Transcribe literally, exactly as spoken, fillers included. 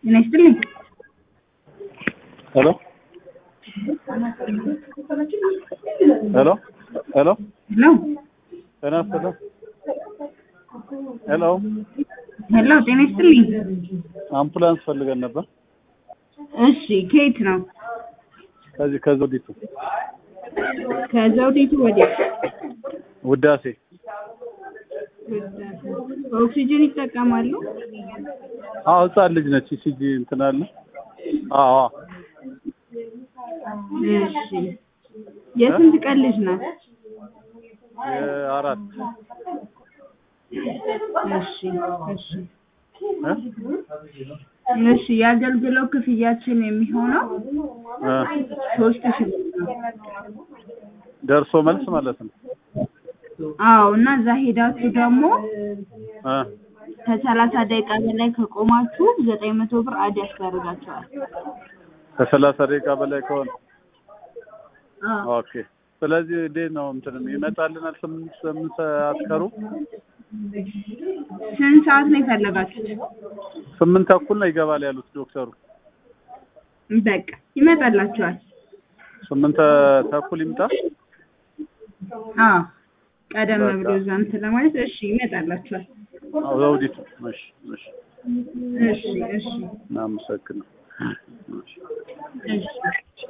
ይነስትልኝ ሄሎ ሄሎ ሄሎ ሄሎ ተናስተለ ሄሎ ሄሎ ጤና ይስጥልኝ። አምቡላንስ ፈልገን ነበር። እሺ ከየት ነው? ከዚህ ከዘውዲቱ ከዘውዲቱ ወዲያ ውዳሴ። ኦክሲጅን ይጠቀማሉ? አዎ ህፃን ልጅ ነች። ሲጂ እንትን አለ። አዎ እሺ የስንት ቀን ልጅ ናት? የአራት እሺ እሺ እሺ የአገልግሎት ክፍያችን የሚሆነው ሶስት ሺህ ብር ነው። ደርሶ መልስ ማለት ነው። አዎ እና እዛ ሄዳችሁ ደግሞ አ ከሰላሳ ደቂቃ በላይ ከቆማችሁ ዘጠኝ መቶ ብር አድ ያስደርጋችኋል። ከሰላሳ ደቂቃ በላይ ከሆነ አዎ ኦኬ። ስለዚህ እንዴት ነው እንትን ይመጣልናል? ስምንት ስምንት ሰዓት ከሩ ስንት ሰዓት ነው የፈለጋችሁት? ስምንት ተኩል ነው ይገባል ያሉት ዶክተሩ። በቃ ይመጣላችኋል። ስምንት ተኩል ይምጣ። አዎ ቀደም ብሎ ዛንት ለማለት እሺ ይመጣላችኋል። አዎ ዘውዲቱ። እሺ እሺ እሺ እሺ እናመሰግናለን። እሺ